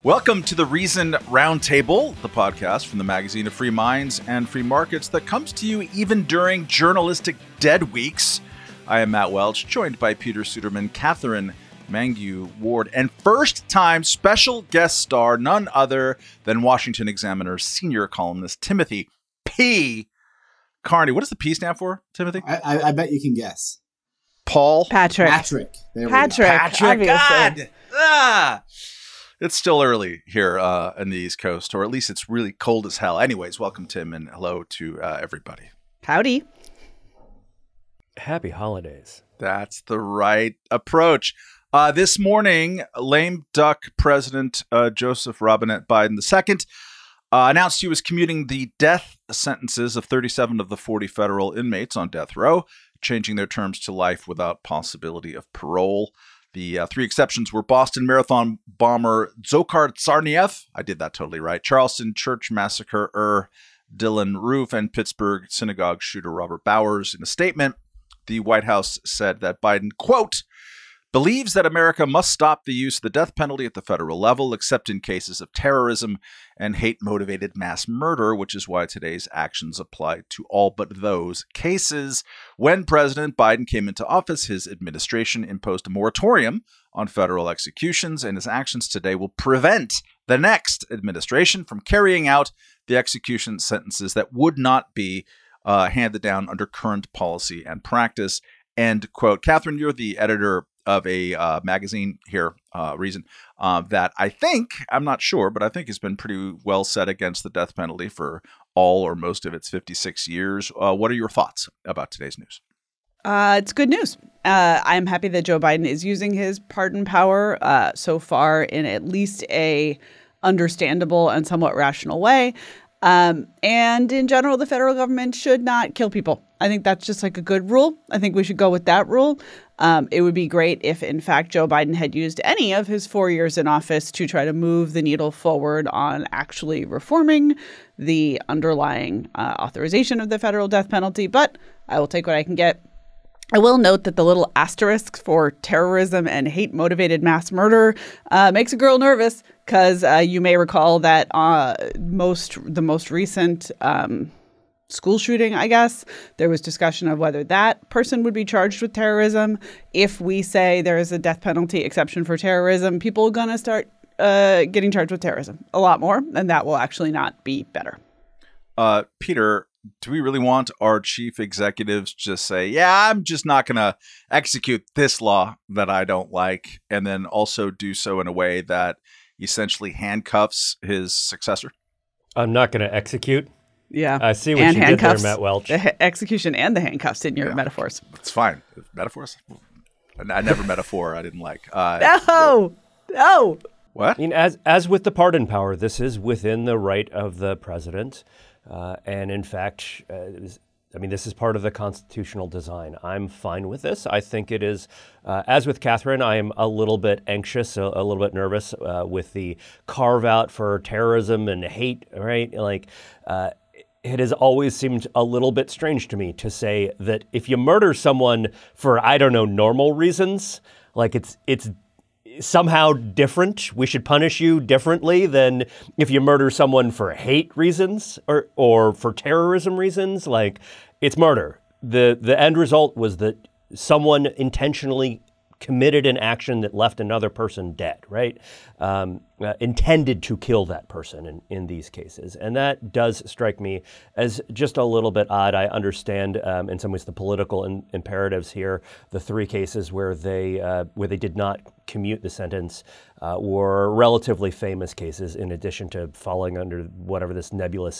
Welcome to the Reason Roundtable, the podcast from the magazine of free minds and free markets that comes to you even during journalistic dead weeks. I am Matt Welch, joined by Peter Suderman, Catherine Mangu-Ward, and first-time special guest star, none other than Washington Examiner senior columnist Timothy P. Carney. What does the P stand for, Timothy? I bet you can guess. Paul? Patrick. Patrick. Patrick. God! It's still early here in the East Coast, or at least it's really cold as hell. Anyways, welcome, Tim, and hello to everybody. Howdy. Happy holidays. That's the right approach. This morning, lame duck President Joseph Robinette Biden II announced he was commuting the death sentences of 37 of the 40 federal inmates on death row, changing their terms to life without possibility of parole. The three exceptions were Boston Marathon bomber Dzhokhar Tsarnaev, I did that totally right, Charleston Church massacrer Dylan Roof, and Pittsburgh synagogue shooter Robert Bowers. In a statement, the White House said that Biden, quote, believes that America must stop the use of the death penalty at the federal level, except in cases of terrorism and hate-motivated mass murder, which is why today's actions apply to all but those cases. When President Biden came into office, his administration imposed a moratorium on federal executions, and his actions today will prevent the next administration from carrying out the execution sentences that would not be handed down under current policy and practice. End quote. Catherine, you're the editor of a magazine here, Reason, that I think, I'm not sure, but I think has been pretty well set against the death penalty for all or most of its 56 years. What are your thoughts about today's news? It's good news. I'm happy that Joe Biden is using his pardon power so far in at least a understandable and somewhat rational way. And in general, the federal government should not kill people. I think that's just like a good rule. I think we should go with that rule. It would be great if, in fact, Joe Biden had used any of his 4 years in office to try to move the needle forward on actually reforming the underlying authorization of the federal death penalty. But I will take what I can get. I will note that the little asterisk for terrorism and hate-motivated mass murder makes a girl nervous because you may recall that the most recent school shooting, I guess, there was discussion of whether that person would be charged with terrorism. If we say there is a death penalty exception for terrorism, people are going to start getting charged with terrorism a lot more, and that will actually not be better. Peter, do we really want our chief executives just say, yeah, I'm just not going to execute this law that I don't like, and then also do so in a way that essentially handcuffs his successor? I'm not going to execute. Yeah. I see what you did there, Matt Welch. The execution and the handcuffs in your metaphors. It's fine. Metaphors? I never metaphor I didn't like. No. What? I mean, as with the pardon power, this is within the right of the president. And in fact, this is part of the constitutional design. I'm fine with this. I think it is, as with Catherine, I am a little bit anxious, a little bit nervous with the carve out for terrorism and hate, right? It has always seemed a little bit strange to me to say that if you murder someone for, I don't know, normal reasons, like it's somehow different. We should punish you differently than if you murder someone for hate reasons or for terrorism reasons. Like, it's murder. The end result was that someone intentionally committed an action that left another person dead, right? Intended to kill that person in these cases. And that does strike me as just a little bit odd. I understand in some ways the political imperatives here. The three cases where they did not commute the sentence were relatively famous cases, in addition to falling under whatever this nebulous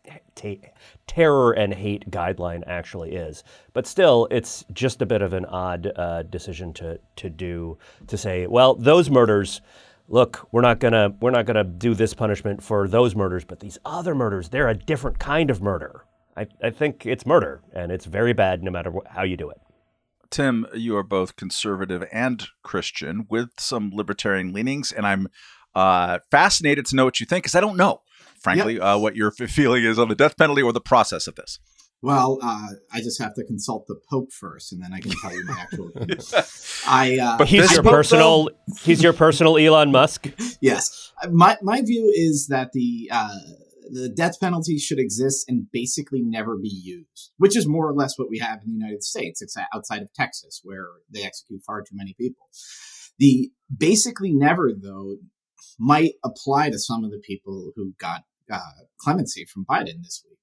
terror and hate guideline actually is. But still, it's just a bit of an odd decision to say, well, those murders, look, we're not gonna do this punishment for those murders, but these other murders, they're a different kind of murder. I think it's murder, and it's very bad no matter how you do it. Tim, you are both conservative and Christian with some libertarian leanings, and I'm fascinated to know what you think, because I don't know, frankly, what your feeling is on the death penalty or the process of this. Well, I just have to consult the Pope first, and then I can tell you my actual opinion. But he's your personal Elon Musk. Yes, my view is that the death penalty should exist and basically never be used, which is more or less what we have in the United States, outside of Texas, where they execute far too many people. The basically never, though, might apply to some of the people who got clemency from Biden this week.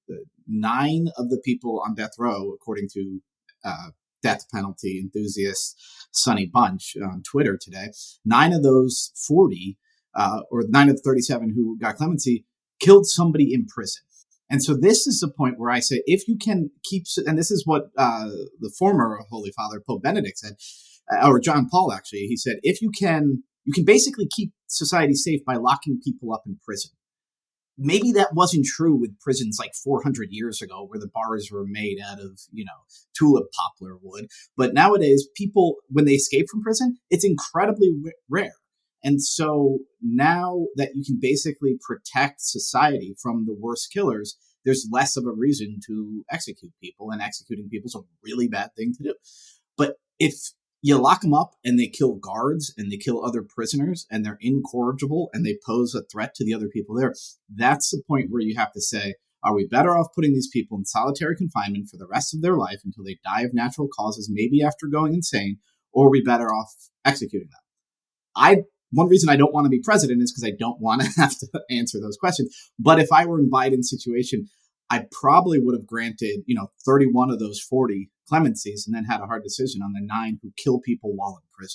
9 of the people on death row, according to death penalty enthusiast Sonny Bunch on Twitter today, 9 of those 40, or 9 of the 37 who got clemency, killed somebody in prison. And so this is the point where I say, if you can keep, and this is what the former Holy Father, Pope Benedict, said, or John Paul, actually, he said, if you can basically keep society safe by locking people up in prison. Maybe that wasn't true with prisons like 400 years ago, where the bars were made out of, tulip poplar wood. But nowadays, people, when they escape from prison, it's incredibly rare. And so now that you can basically protect society from the worst killers, there's less of a reason to execute people, and executing people is a really bad thing to do. But if you lock them up and they kill guards and they kill other prisoners and they're incorrigible and they pose a threat to the other people there, that's the point where you have to say, are we better off putting these people in solitary confinement for the rest of their life until they die of natural causes, maybe after going insane, or are we better off executing them? One reason I don't want to be president is because I don't want to have to answer those questions. But if I were in Biden's situation, I probably would have granted, 31 of those 40 clemencies and then had a hard decision on the 9 who kill people while in prison.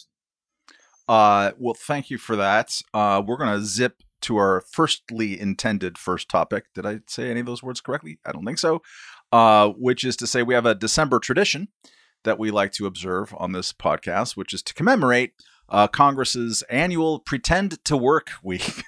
Well, thank you for that. We're going to zip to our firstly intended first topic. Did I say any of those words correctly? I don't think so. Which is to say we have a December tradition that we like to observe on this podcast, which is to commemorate Congress's annual Pretend to Work Week,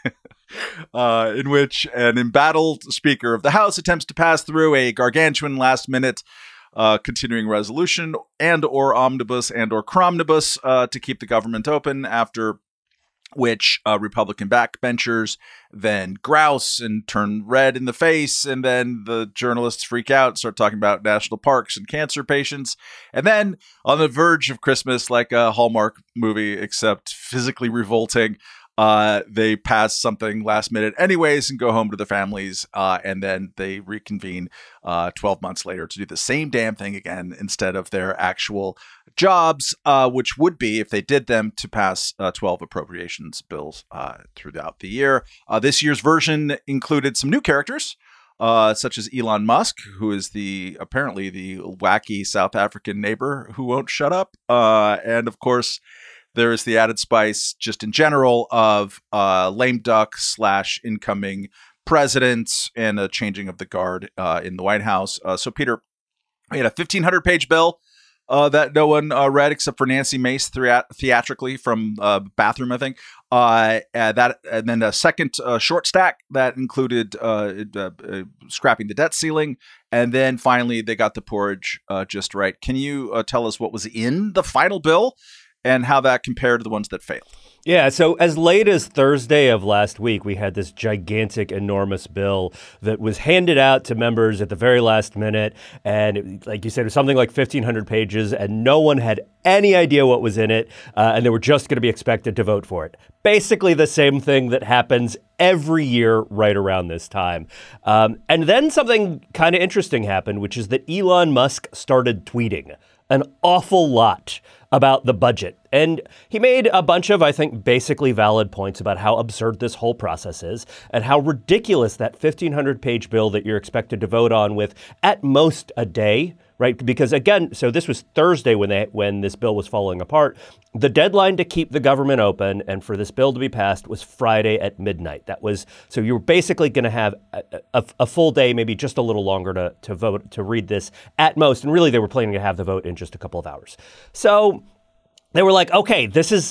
in which an embattled Speaker of the House attempts to pass through a gargantuan last-minute continuing resolution and or omnibus and or cromnibus to keep the government open, after which Republican backbenchers then grouse and turn red in the face, and then the journalists freak out, start talking about national parks and cancer patients, and then on the verge of Christmas, like a Hallmark movie, except physically revolting, they pass something last minute anyways and go home to their families, and then they reconvene 12 months later to do the same damn thing again instead of their actual jobs, which would be, if they did them, to pass 12 appropriations bills throughout the year. This year's version included some new characters, such as Elon Musk, who is apparently the wacky South African neighbor who won't shut up, and of course, there is the added spice, just in general, of lame duck / incoming president and a changing of the guard in the White House. So, Peter, we had a 1,500-page bill that no one read except for Nancy Mace theatrically from bathroom, I think. And then a second short stack that included scrapping the debt ceiling. And then finally, they got the porridge just right. Can you tell us what was in the final bill and how that compared to the ones that failed? Yeah, so as late as Thursday of last week, we had this gigantic, enormous bill that was handed out to members at the very last minute. And it, like you said, it was something like 1,500 pages, and no one had any idea what was in it. And they were just going to be expected to vote for it. Basically the same thing that happens every year right around this time. And then something kind of interesting happened, which is that Elon Musk started tweeting an awful lot about the budget. And he made a bunch of, I think, basically valid points about how absurd this whole process is and how ridiculous that 1,500-page bill that you're expected to vote on with at most a day, right? Because again, so this was Thursday when this bill was falling apart. The deadline to keep the government open and for this bill to be passed was Friday at midnight. So you were basically going to have a full day, maybe just a little longer to vote, to read this at most. And really, they were planning to have the vote in just a couple of hours. So they were like, okay, this is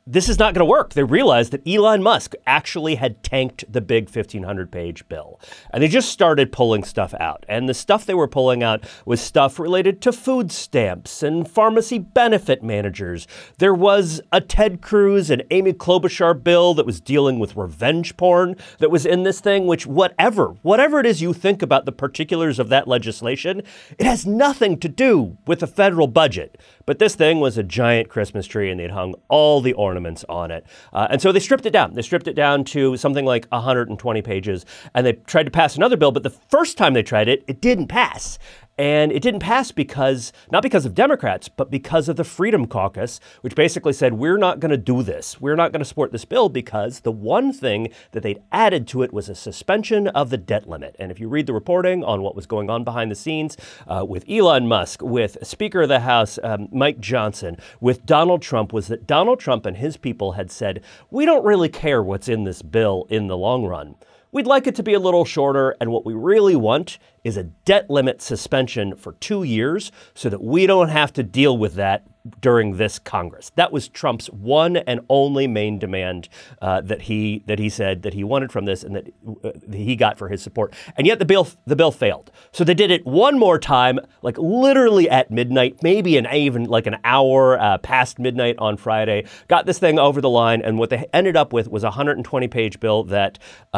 this is not going to work. They realized that Elon Musk actually had tanked the big 1,500-page bill. And they just started pulling stuff out. And the stuff they were pulling out was stuff related to food stamps and pharmacy benefit managers. There was a Ted Cruz and Amy Klobuchar bill that was dealing with revenge porn that was in this thing, which whatever it is you think about the particulars of that legislation, it has nothing to do with the federal budget. But this thing was a giant Christmas tree, and they'd hung all the ornaments on it. And so they stripped it down. They stripped it down to something like 120 pages, and they tried to pass another bill. But the first time they tried it, it didn't pass. And it didn't pass not because of Democrats, but because of the Freedom Caucus, which basically said, we're not going to do this. We're not going to support this bill because the one thing that they'd added to it was a suspension of the debt limit. And if you read the reporting on what was going on behind the scenes with Elon Musk, with Speaker of the House, Mike Johnson, with Donald Trump, was that Donald Trump and his people had said, we don't really care what's in this bill in the long run. We'd like it to be a little shorter, and what we really want is a debt limit suspension for 2 years so that we don't have to deal with that during this Congress. That was Trump's one and only main demand that he said that he wanted from this and that he got for his support. And yet the bill failed. So they did it one more time, like literally at midnight, maybe even like an hour past midnight on Friday, got this thing over the line. And what they ended up with was a 120-page bill that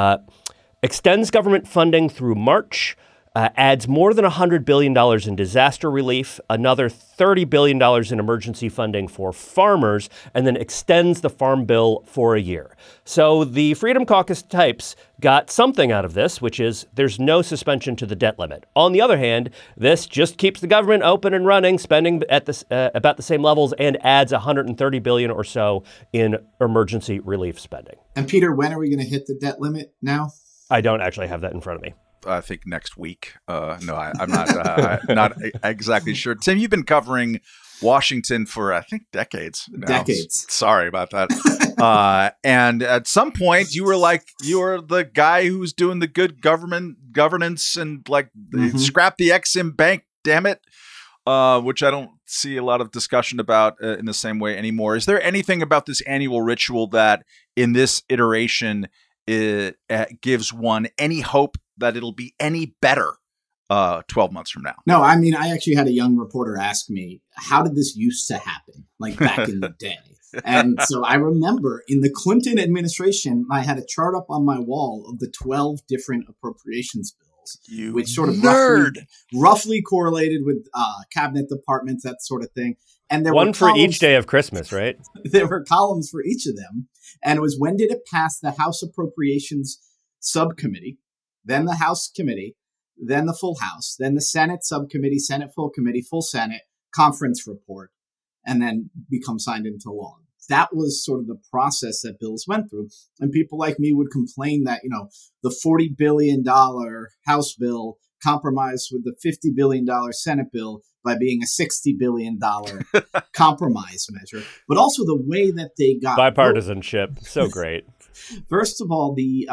extends government funding through March, adds more than $100 billion in disaster relief, another $30 billion in emergency funding for farmers, and then extends the Farm Bill for a year. So the Freedom Caucus types got something out of this, which is there's no suspension to the debt limit. On the other hand, this just keeps the government open and running, spending at about the same levels, and adds $130 billion or so in emergency relief spending. And Peter, when are we going to hit the debt limit now? I don't actually have that in front of me. I think next week. No, I'm not not exactly sure. Tim, you've been covering Washington for, I think, decades now. Decades. Sorry about that. And at some point, you were the guy who was doing the good governance and scrap the Ex-Im Bank, damn it, which I don't see a lot of discussion about in the same way anymore. Is there anything about this annual ritual that in this iteration it gives one any hope that it'll be any better 12 months from now? No, I mean, I actually had a young reporter ask me, how did this used to happen, like back in the day? And so I remember in the Clinton administration, I had a chart up on my wall of the 12 different appropriations bills, which sort of roughly correlated with cabinet departments, that sort of thing. And there one were for each day of Christmas, right? There were columns for each of them. And it was, when did it pass the House Appropriations Subcommittee, then the House Committee, then the full House, then the Senate Subcommittee, Senate Full Committee, full Senate, conference report, and then become signed into law. That was sort of the process that bills went through. And people like me would complain that, the $40 billion House bill compromised with the $50 billion Senate bill by being a $60 billion compromise measure, but also the way that they got bipartisanship. So great. First of all, the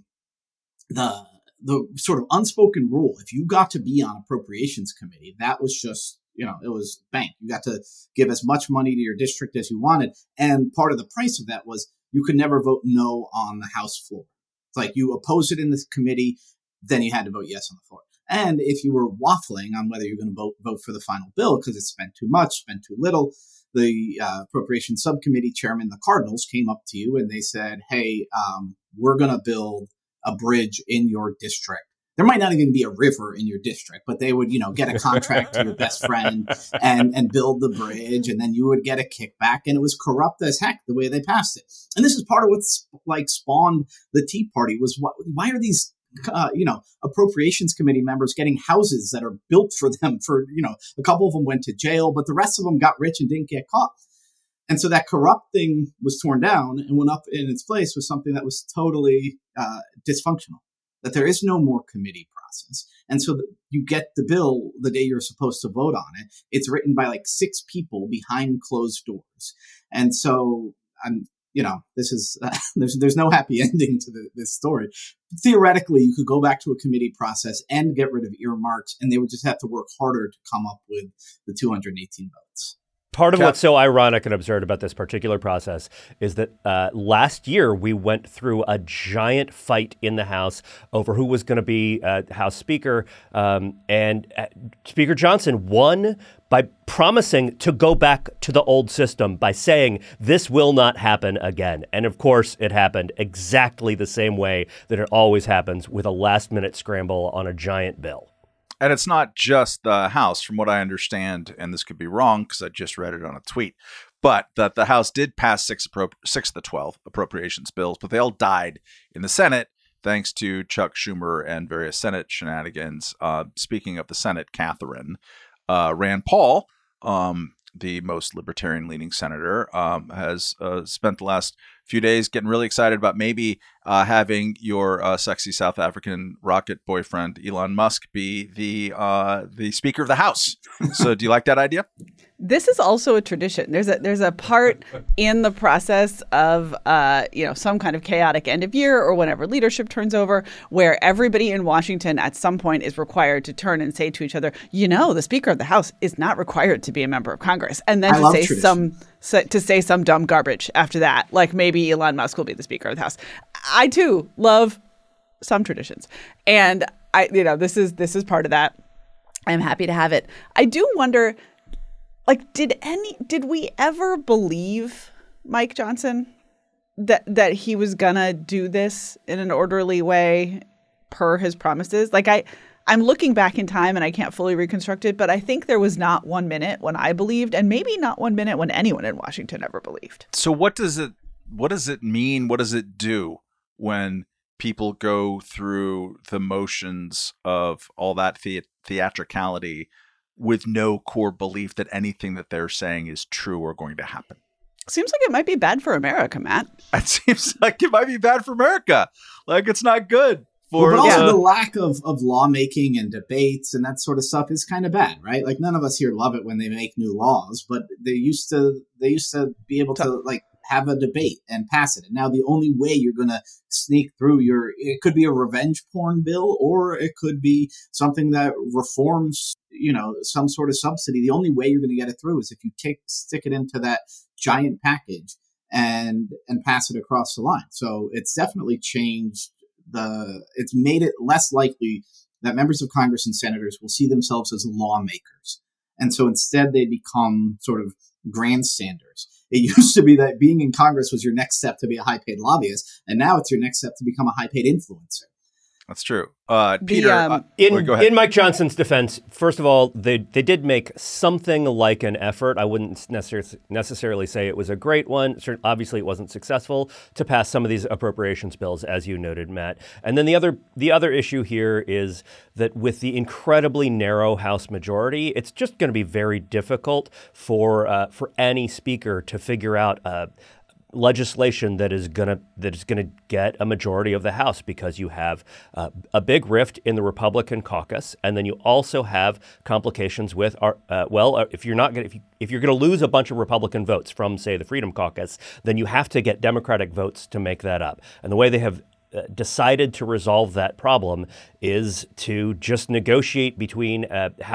sort of unspoken rule, if you got to be on Appropriations Committee, that was just, it was bank. You got to give as much money to your district as you wanted. And part of the price of that was you could never vote no on the House floor. It's like you oppose it in this committee, then you had to vote yes on the floor. And if you were waffling on whether you're going to vote for the final bill because it spent too much, spent too little, the Appropriations Subcommittee chairman, the Cardinals, came up to you and they said, hey, we're going to build a bridge in your district. There might not even be a river in your district, but they would, get a contract to your best friend and build the bridge, and then you would get a kickback. And it was corrupt as heck the way they passed it. And this is part of what's spawned the Tea Party was why are these Appropriations Committee members getting houses that are built for them for, a couple of them went to jail, but the rest of them got rich and didn't get caught. And so that corrupt thing was torn down and went up in its place with something that was totally dysfunctional, that there is no more committee process. And so you get the bill the day you're supposed to vote on it. It's written by 6 people behind closed doors. And so this is there's no happy ending to this story. Theoretically, you could go back to a committee process and get rid of earmarks, and they would just have to work harder to come up with the 218 votes. Part of what's so ironic and absurd about this particular process is that last year we went through a giant fight in the House over who was going to be House Speaker, and Speaker Johnson won by promising to go back to the old system, by saying this will not happen again. And of course, it happened exactly the same way that it always happens, with a last-minute scramble on a giant bill. And it's not just the House, from what I understand, and this could be wrong because I just read it on a tweet, but that the House did pass 6 of the 12 appropriations bills, but they all died in the Senate thanks to Chuck Schumer and various Senate shenanigans. Speaking of the Senate, Catherine, Rand Paul, the most libertarian-leaning senator, has spent the last few days getting really excited about maybe having your sexy South African rocket boyfriend Elon Musk be the Speaker of the House. So, do you like that idea? This is also a tradition. There's a part in the process of some kind of chaotic end of year or whenever leadership turns over, where everybody in Washington at some point is required to turn and say to each other, the Speaker of the House is not required to be a member of Congress, and then to say some dumb garbage after that, like maybe Elon Musk will be the Speaker of the House. I too love some traditions, and this is part of that. I'm happy to have it. I do wonder. Did we ever believe Mike Johnson that he was gonna do this in an orderly way per his promises? I'm looking back in time and I can't fully reconstruct it, but I think there was not 1 minute when I believed, and maybe not 1 minute when anyone in Washington ever believed. So what does it mean? What does it do when people go through the motions of all that theatricality with no core belief that anything that they're saying is true or going to happen? Seems like it might be bad for America, Matt. It seems like it might be bad for America. Like, it's not good. But also the lack of lawmaking and debates and that sort of stuff is kind of bad, right? Like, none of us here love it when they make new laws, but they used to be able to have a debate and pass it. And now the only way you're going to sneak through it could be a revenge porn bill, or it could be something that reforms, some sort of subsidy. The only way you're going to get it through is if you stick it into that giant package and pass it across the line. So it's definitely changed it's made it less likely that members of Congress and senators will see themselves as lawmakers. And so instead they become sort of grandstanders. It used to be that being in Congress was your next step to be a high-paid lobbyist, and now it's your next step to become a high-paid influencer. That's true. Peter, go ahead. In Mike Johnson's defense, first of all, they did make something like an effort. I wouldn't necessarily say it was a great one. Obviously, it wasn't successful to pass some of these appropriations bills, as you noted, Matt. And then the other issue here is that with the incredibly narrow House majority, it's just going to be very difficult for any speaker to figure out legislation that is gonna get a majority of the House, because you have a big rift in the Republican caucus, and then you also have complications with if you're gonna lose a bunch of Republican votes from, say, the Freedom Caucus, then you have to get Democratic votes to make that up. And the way they have decided to resolve that problem is to just negotiate between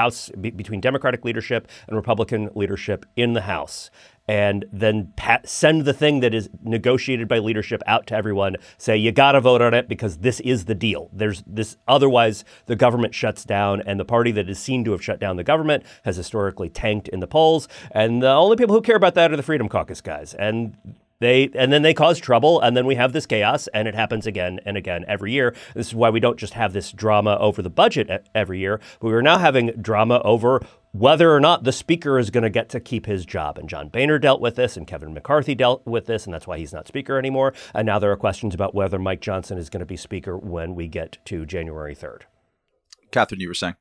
Democratic leadership and Republican leadership in the House, and then send the thing that is negotiated by leadership out to everyone. Say, you got to vote on it because this is the deal. There's this. Otherwise, the government shuts down, and the party that is seen to have shut down the government has historically tanked in the polls. And the only people who care about that are the Freedom Caucus guys. And then they cause trouble, and then we have this chaos, and it happens again and again every year. This is why we don't just have this drama over the budget every year, but we're now having drama over whether or not the speaker is going to get to keep his job. And John Boehner dealt with this, and Kevin McCarthy dealt with this, and that's why he's not speaker anymore. And now there are questions about whether Mike Johnson is going to be speaker when we get to January 3rd. Catherine, you were saying?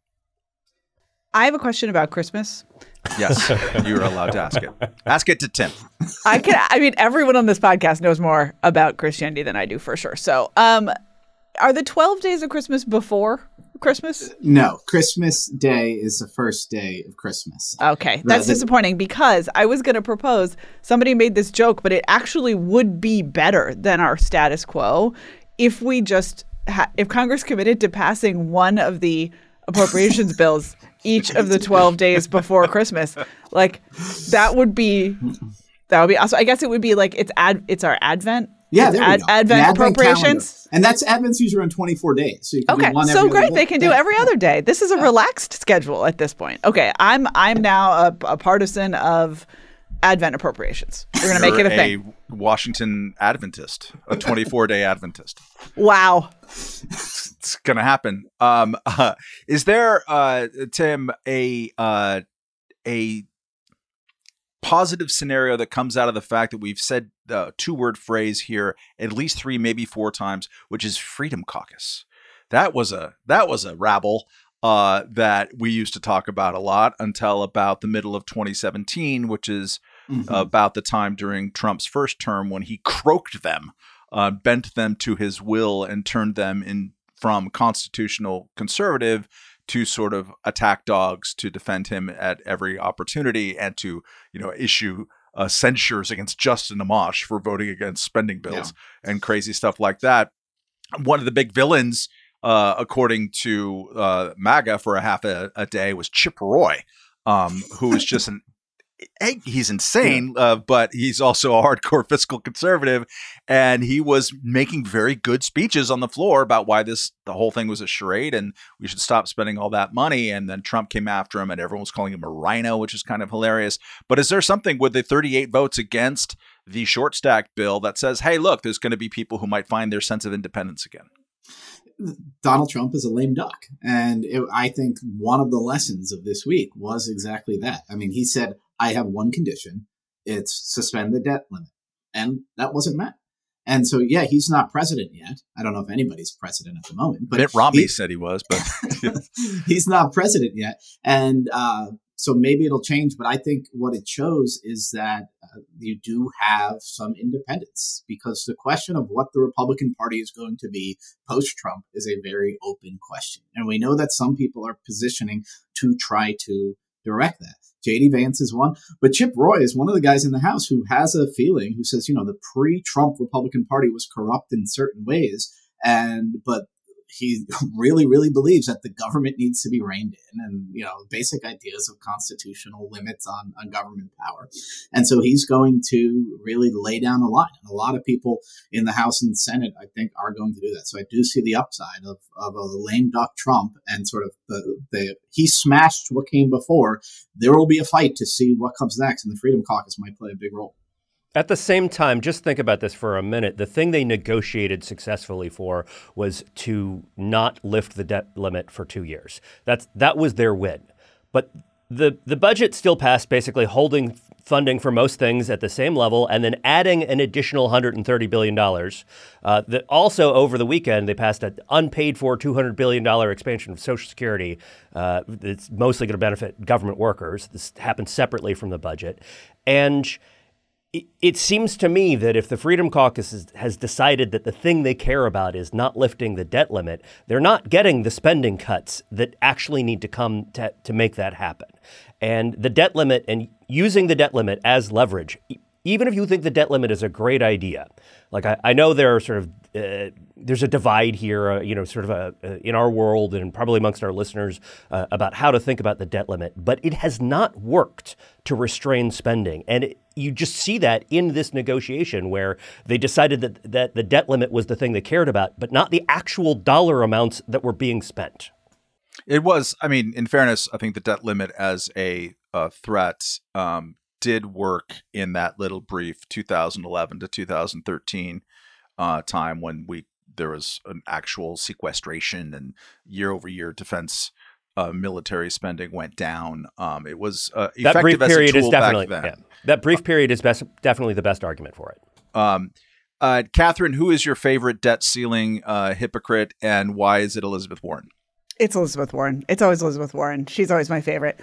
I have a question about Christmas. Yes, you are allowed to ask it. Ask it to Tim. Everyone on this podcast knows more about Christianity than I do, for sure. So, are the 12 days of Christmas before Christmas? No, Christmas Day is the first day of Christmas. Okay, that's disappointing, because I was going to propose, somebody made this joke, but it actually would be better than our status quo if we just if Congress committed to passing one of the appropriations bills each of the 12 days before Christmas. Like that would be awesome. I guess it would be like it's our Advent. Yeah, there we go. Advent appropriations. Calendar. And that's Advent's usually around 24 days. So you can okay, do one so every great. other They can do every other day. This is a relaxed schedule at this point. Okay, I'm now a partisan of Advent appropriations. We're going to make it a thing. A Washington Adventist, a 24-day Adventist. Wow. It's going to happen. Is there, Tim, a positive scenario that comes out of the fact that we've said the two-word phrase here at least 3, maybe 4 times, which is Freedom Caucus? That was a rabble that we used to talk about a lot until about the middle of 2017, which is about the time during Trump's first term when he croaked them, bent them to his will, and turned them in from constitutional conservative to sort of attack dogs to defend him at every opportunity and to, issue censures against Justin Amash for voting against spending bills and crazy stuff like that. One of the big villains, according to MAGA for a half a day, was Chip Roy, who is just he's insane, but he's also a hardcore fiscal conservative, and he was making very good speeches on the floor about why the whole thing was a charade and we should stop spending all that money. And then Trump came after him and everyone was calling him a rhino, which is kind of hilarious. But is there something with the 38 votes against the short stack bill that says, hey, look, there's going to be people who might find their sense of independence again? Donald Trump is a lame duck. And I think one of the lessons of this week was exactly that. I mean, he said, I have one condition. It's suspend the debt limit. And that wasn't met. And so, he's not president yet. I don't know if anybody's president at the moment. But Mitt Romney said he was, but he's not president yet. And so maybe it'll change. But I think what it shows is that you do have some independence, because the question of what the Republican Party is going to be post-Trump is a very open question. And we know that some people are positioning to try to direct that. J.D. Vance is one, but Chip Roy is one of the guys in the House who has a feeling, who says, the pre-Trump Republican Party was corrupt in certain ways, but he really, really believes that the government needs to be reined in, and basic ideas of constitutional limits on government power. And so he's going to really lay down the line. And a lot of people in the House and Senate, I think, are going to do that. So I do see the upside of a lame duck Trump, and sort of he smashed what came before. There will be a fight to see what comes next, and the Freedom Caucus might play a big role. At the same time, just think about this for a minute. The thing they negotiated successfully for was to not lift the debt limit for 2 years. That was their win. But the budget still passed, basically holding funding for most things at the same level and then adding an additional $130 billion. That also over the weekend, they passed an unpaid for $200 billion expansion of Social Security. It's mostly going to benefit government workers. This happened separately from the budget. And it seems to me that if the Freedom Caucus has decided that the thing they care about is not lifting the debt limit, they're not getting the spending cuts that actually need to come to make that happen. And the debt limit, and using the debt limit as leverage, even if you think the debt limit is a great idea, like I know there are sort of there's a divide here, in our world and probably amongst our listeners about how to think about the debt limit, but it has not worked to restrain spending. And you just see that in this negotiation where they decided that the debt limit was the thing they cared about, but not the actual dollar amounts that were being spent. It was, in fairness, I think the debt limit as a threat did work in that little brief 2011 to 2013 time when there was an actual sequestration and year-over-year defense military spending went down. It was effective that brief as period a tool is definitely back then. Yeah. That brief period is definitely the best argument for it. Catherine, who is your favorite debt ceiling hypocrite, and why is it Elizabeth Warren? It's Elizabeth Warren. It's always Elizabeth Warren. She's always my favorite.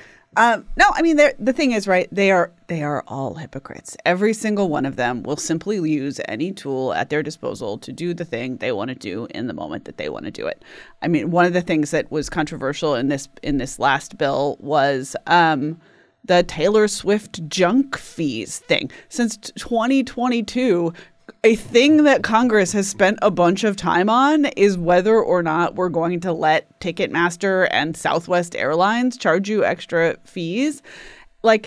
The thing is, right, they are all hypocrites. Every single one of them will simply use any tool at their disposal to do the thing they want to do in the moment that they want to do it. One of the things that was controversial in this last bill was the Taylor Swift junk fees thing. Since 2022, a thing that Congress has spent a bunch of time on is whether or not we're going to let Ticketmaster and Southwest Airlines charge you extra fees. Like,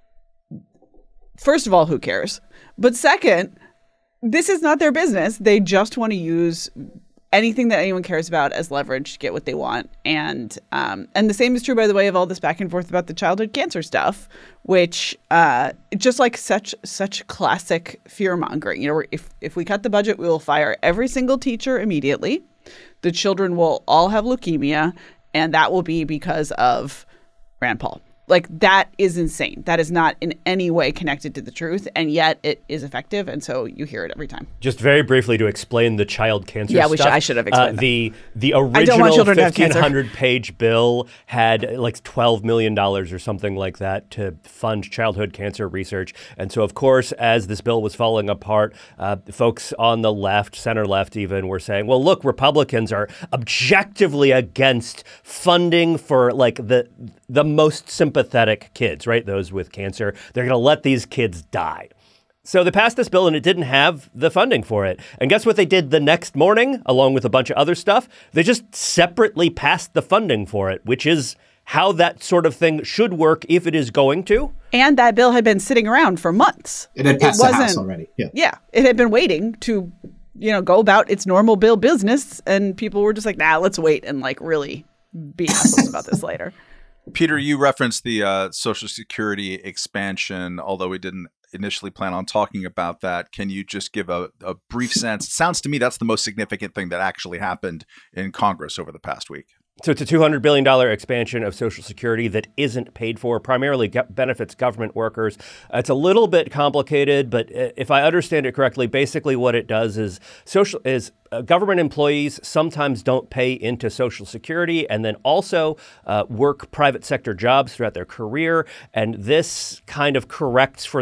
first of all, who cares? But second, this is not their business. They just want to use anything that anyone cares about as leverage to get what they want. And the same is true, by the way, of all this back and forth about the childhood cancer stuff, which just like such classic fear mongering. You know, if we cut the budget, we will fire every single teacher immediately. The children will all have leukemia, and that will be because of Rand Paul. Like, that is insane. That is not in any way connected to the truth, and yet it is effective, and so you hear it every time. Just very briefly to explain the child cancer stuff. I should have explained that. The original 1,500-page bill had like $12 million or something like that to fund childhood cancer research. And so, of course, as this bill was falling apart, folks on the left, center left even, were saying, well, look, Republicans are objectively against funding for like the most sympathetic kids, right? Those with cancer. They're going to let these kids die. So they passed this bill and it didn't have the funding for it. And guess what they did the next morning, along with a bunch of other stuff? They just separately passed the funding for it, which is how that sort of thing should work if it is going to. And that bill had been sitting around for months. It had passed the House already. Yeah. It had been waiting to, go about its normal bill business. And people were just like, nah, let's wait and like really be assholes about this later. Peter, you referenced the Social Security expansion, although we didn't initially plan on talking about that. Can you just give a brief sense? It sounds to me that's the most significant thing that actually happened in Congress over the past week. So it's a $200 billion expansion of Social Security that isn't paid for, primarily benefits government workers. It's a little bit complicated, but if I understand it correctly, basically what it does is government employees sometimes don't pay into Social Security and then also work private sector jobs throughout their career. And this kind of corrects for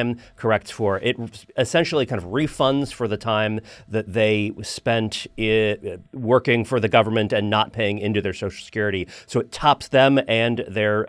it essentially kind of refunds for the time that they spent working for the government and not paying into their Social Security. So it tops them and their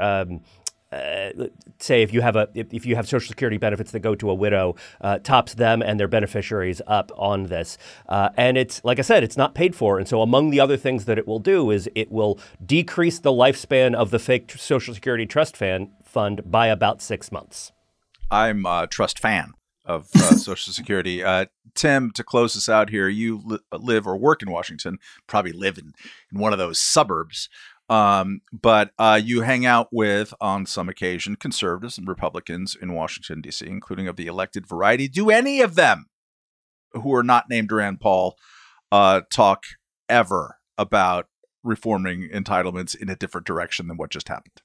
say if you have Social Security benefits that go to a widow, tops them and their beneficiaries up on this. And it's, like I said, it's not paid for. And so among the other things that it will do is it will decrease the lifespan of the fake Social Security trust fund by about 6 months. I'm a trust fan of Social Security. Tim, to close us out here, you live or work in Washington, probably live in one of those suburbs. But you hang out with, on some occasion, conservatives and Republicans in Washington, D.C., including of the elected variety. Do any of them, who are not named Rand Paul, talk ever about reforming entitlements in a different direction than what just happened?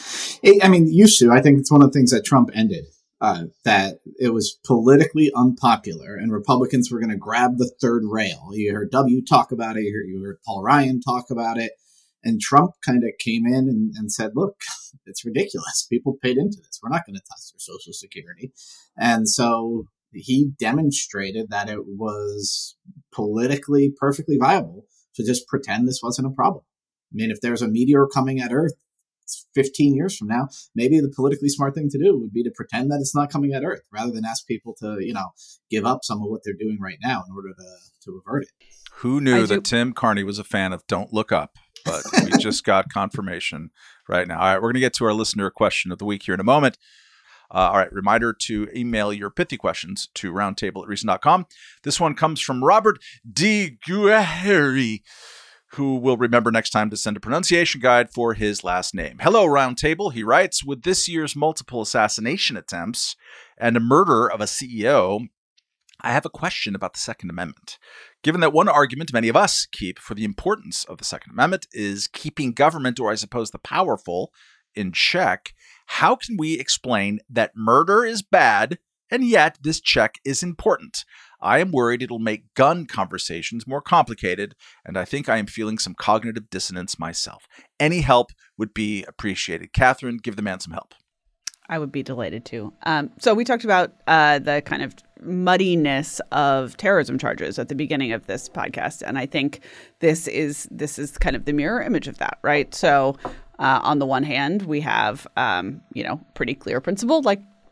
I mean, used to. I think it's one of the things that Trump ended, that it was politically unpopular and Republicans were going to grab the third rail. You heard W talk about it. You heard Paul Ryan talk about it. And Trump kind of came in and said, look, it's ridiculous. People paid into this. We're not going to touch their Social Security. And so he demonstrated that it was politically perfectly viable to just pretend this wasn't a problem. I mean, if there's a meteor coming at Earth 15 years from now, maybe the politically smart thing to do would be to pretend that it's not coming at Earth rather than ask people to, give up some of what they're doing right now in order to avert it. Who knew that Tim Carney was a fan of Don't Look Up? But we just got confirmation right now. All right, we're going to get to our listener question of the week here in a moment. All right, reminder to email your pithy questions to roundtable@reason.com. This one comes from Robert D. Guerri, who will remember next time to send a pronunciation guide for his last name. Hello, Roundtable, he writes. With this year's multiple assassination attempts and a murder of a CEO, I have a question about the Second Amendment. Given that one argument many of us keep for the importance of the Second Amendment is keeping government, or I suppose the powerful, in check, how can we explain that murder is bad and yet this check is important? I am worried it'll make gun conversations more complicated, and I think I am feeling some cognitive dissonance myself. Any help would be appreciated. Catherine, give the man some help. I would be delighted to. So we talked about the kind of muddiness of terrorism charges at the beginning of this podcast, and I think this is kind of the mirror image of that, right? So on the one hand, we have pretty clear principle, like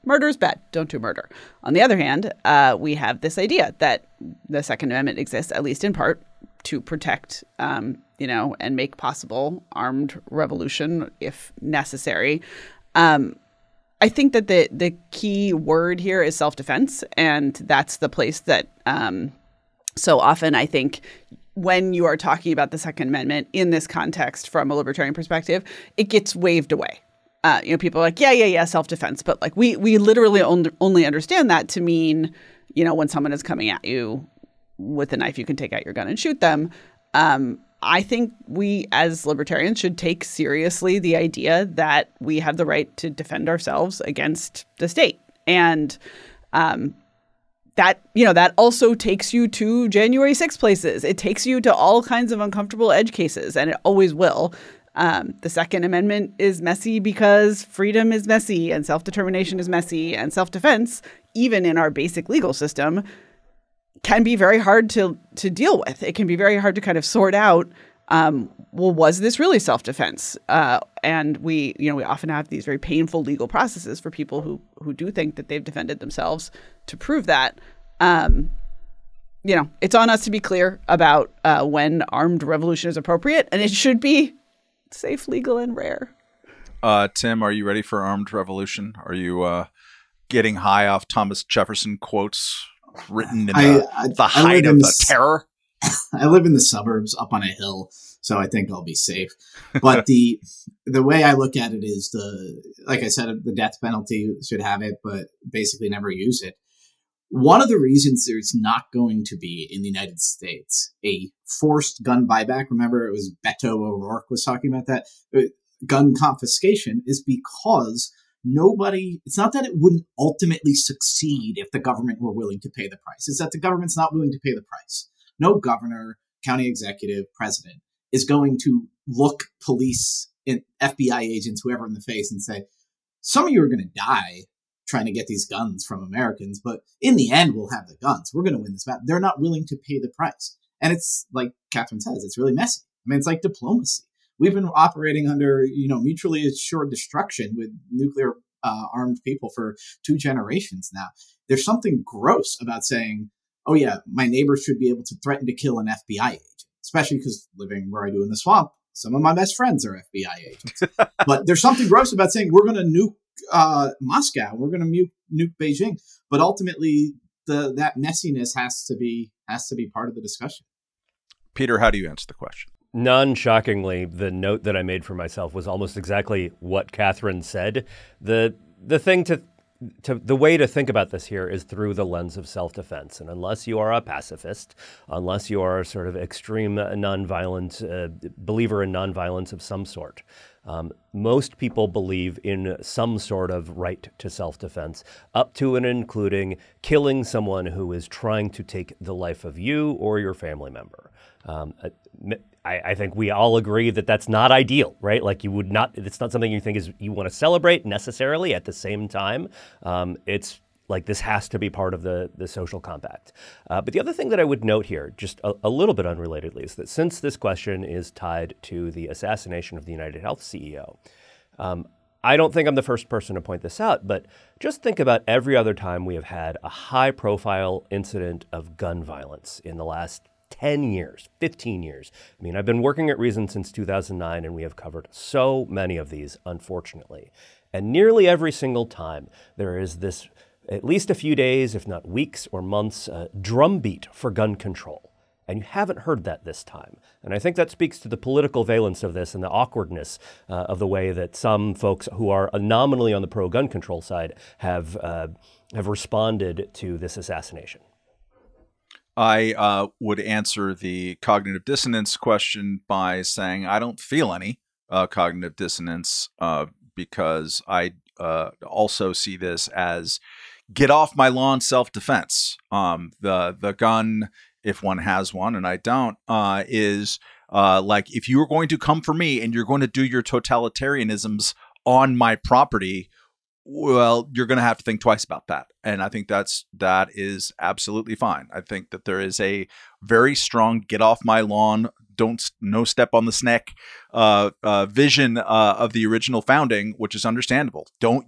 murder is bad. Don't do murder. On the other hand, we have this idea that the Second Amendment exists, at least in part, to protect, and make possible armed revolution if necessary. I think that the key word here is self-defense, and that's the place that so often I think when you are talking about the Second Amendment in this context from a libertarian perspective, it gets waved away. People are like, yeah, self-defense. But like we literally only understand that to mean, when someone is coming at you with a knife, you can take out your gun and shoot them. I think we as libertarians should take seriously the idea that we have the right to defend ourselves against the state. And that also takes you to January 6th places. It takes you to all kinds of uncomfortable edge cases, and it always will. The Second Amendment is messy because freedom is messy and self-determination is messy, and self-defense, even in our basic legal system, can be very hard to deal with. It can be very hard to kind of sort out, was this really self-defense? And we often have these very painful legal processes for people who do think that they've defended themselves to prove that. It's on us to be clear about when armed revolution is appropriate, and it should be safe, legal, and rare. Tim, are you ready for armed revolution? Are you getting high off Thomas Jefferson quotes written in the height of the terror? I live in the suburbs up on a hill, so I think I'll be safe. But the way I look at it is like I said, the death penalty should have it, but basically never use it. One of the reasons there's not going to be in the United States a forced gun buyback, remember it was Beto O'Rourke was talking about that, gun confiscation, is because it's not that it wouldn't ultimately succeed if the government were willing to pay the price. It's that the government's not willing to pay the price. No governor, county executive, president is going to look police and FBI agents, whoever, in the face and say, some of you are going to die trying to get these guns from Americans, but in the end, we'll have the guns. We're going to win this battle. They're not willing to pay the price. And it's like Catherine says, it's really messy. I mean, it's like diplomacy. We've been operating under, mutually assured destruction with nuclear armed people for 2 generations now. There's something gross about saying, oh yeah, my neighbors should be able to threaten to kill an FBI agent, especially because living where I do in the swamp, some of my best friends are FBI agents. But there's something gross about saying we're going to nuke Moscow, we're going to nuke Beijing. But ultimately, that messiness has to be part of the discussion. Peter, how do you answer the question? Non-shockingly, the note that I made for myself was almost exactly what Catherine said. The thing the way to think about this here is through the lens of self-defense. And unless you are a pacifist, unless you are a sort of extreme nonviolent believer in nonviolence of some sort, most people believe in some sort of right to self-defense, up to and including killing someone who is trying to take the life of you or your family member. I think we all agree that that's not ideal, right? Like it's not something you think you want to celebrate necessarily. At the same time, it's like this has to be part of the social compact. But the other thing that I would note here, just a little bit unrelatedly, is that since this question is tied to the assassination of the United Health CEO, I don't think I'm the first person to point this out, but just think about every other time we have had a high-profile incident of gun violence in the last 10 years, 15 years. I mean, I've been working at Reason since 2009, and we have covered so many of these, unfortunately. And nearly every single time, there is this, at least a few days, if not weeks or months, drumbeat for gun control. And you haven't heard that this time. And I think that speaks to the political valence of this and the awkwardness of the way that some folks who are nominally on the pro-gun control side have responded to this assassination. I would answer the cognitive dissonance question by saying I don't feel any cognitive dissonance because I also see this as get off my lawn self-defense. The gun, if one has one, and I don't, is like if you are going to come for me and you're going to do your totalitarianisms on my property, well, you're going to have to think twice about that. And I think that is absolutely fine. I think that there is a very strong, get off my lawn, no step on the snake vision of the original founding, which is understandable. Don't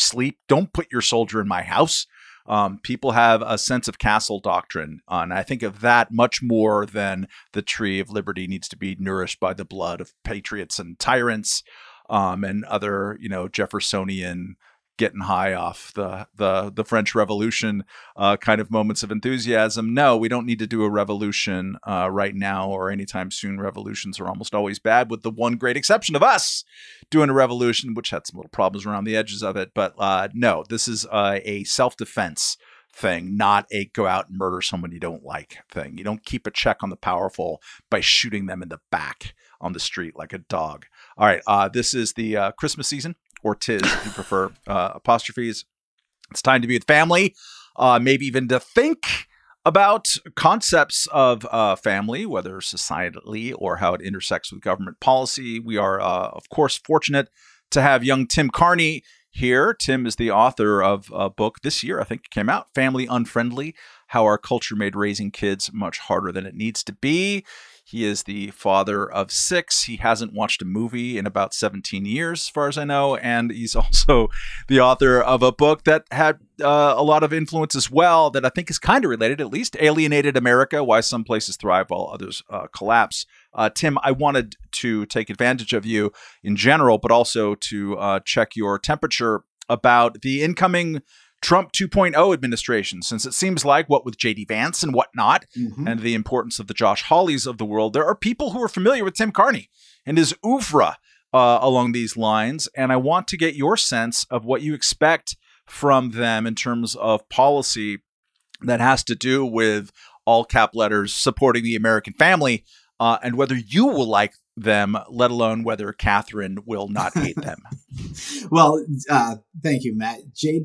put your soldier in my house. People have a sense of castle doctrine, and I think of that much more than the tree of liberty needs to be nourished by the blood of patriots and tyrants, and other, Jeffersonian getting high off the French Revolution kind of moments of enthusiasm. No, we don't need to do a revolution right now or anytime soon. Revolutions are almost always bad, with the one great exception of us doing a revolution, which had some little problems around the edges of it. But no, this is a self-defense thing, not a go out and murder someone you don't like thing. You don't keep a check on the powerful by shooting them in the back on the street like a dog. All right, this is the Christmas season, or tis if you prefer apostrophes. It's time to be with family, maybe even to think about concepts of family, whether societally or how it intersects with government policy. We are, of course, fortunate to have young Tim Carney here. Tim is the author of a book this year, I think it came out, Family Unfriendly: How Our Culture Made Raising Kids Much Harder Than It Needs to Be. He is the father of 6. He hasn't watched a movie in about 17 years, as far as I know. And he's also the author of a book that had a lot of influence as well, that I think is kind of related, at least, Alienated America: Why Some Places Thrive While Others Collapse. Tim, I wanted to take advantage of you in general, but also to check your temperature about the incoming Trump 2.0 administration, since it seems like, what with J.D. Vance and whatnot, and the importance of the Josh Hawleys of the world, there are people who are familiar with Tim Carney and his oeuvre along these lines. And I want to get your sense of what you expect from them in terms of policy that has to do with, all cap letters, supporting the American family, and whether you will like them, let alone whether Catherine will not hate them. Well, thank you, Matt.